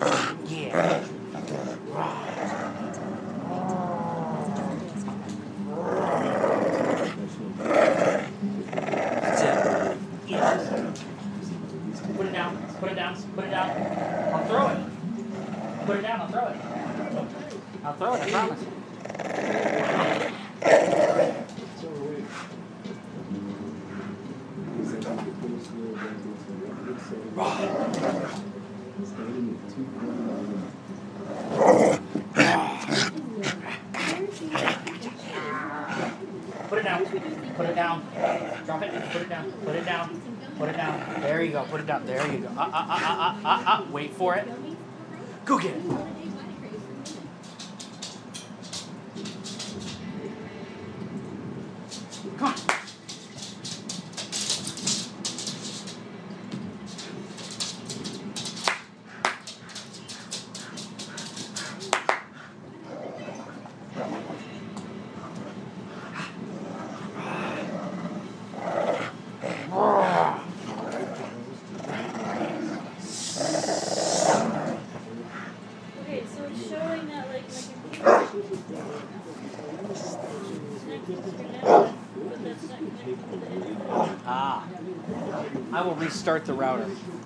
Yeah. That's it. Yeah. Put it down. Put it down. Put it down. I'll throw it. Put it down. I'll throw it. I'll throw it. I promise. Put it down. Put it down. Drop it. Put it down. Put it down. Put it down. There you go. Put it down. There you go. Wait for it. Go get it. Come on. Okay, so it's showing that like I will restart the router.